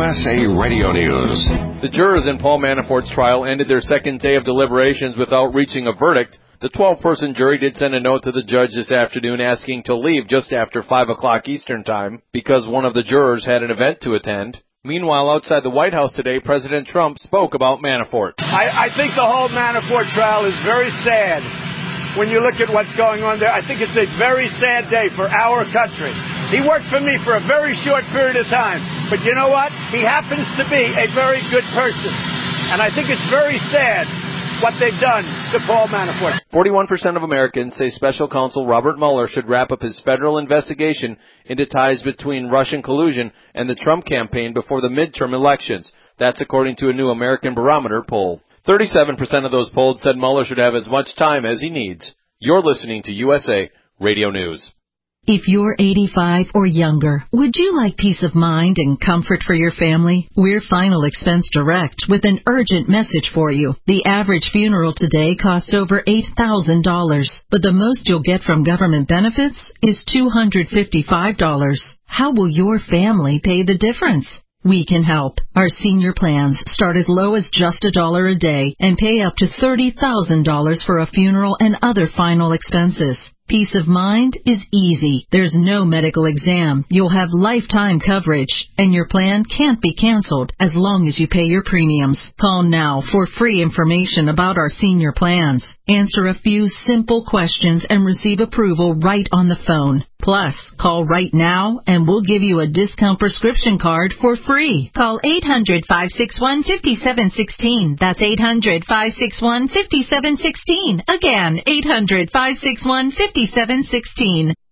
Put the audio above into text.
USA Radio News. The jurors in Paul Manafort's trial ended their second day of deliberations without reaching a verdict. The 12-person jury did send a note to the judge this afternoon asking to leave just after 5 o'clock Eastern Time because one of the jurors had an event to attend. Meanwhile, outside the White House today, President Trump spoke about Manafort. I think the whole Manafort trial is very sad. When you look at what's going on there, I think it's a very sad day for our country. He worked for me for a very short period of time. But you know what? He happens to be a very good person. And I think it's very sad what they've done to Paul Manafort. 41% of Americans say Special Counsel Robert Mueller should wrap up his federal investigation into ties between Russian collusion and the Trump campaign before the midterm elections. That's according to a new American Barometer poll. 37% of those polled said Mueller should have as much time as he needs. You're listening to USA Radio News. If you're 85 or younger, would you like peace of mind and comfort for your family? We're Final Expense Direct with an urgent message for you. The average funeral today costs over $8,000, but the most you'll get from government benefits is $255. How will your family pay the difference? We can help. Our senior plans start as low as just $1 a day and pay up to $30,000 for a funeral and other final expenses. Peace of mind is easy. There's no medical exam. You'll have lifetime coverage, and your plan can't be canceled as long as you pay your premiums. Call now for free information about our senior plans. Answer a few simple questions and receive approval right on the phone. Plus, call right now and we'll give you a discount prescription card for free. Call 800-561-5716. That's 800-561-5716. Again, 800-561-5716.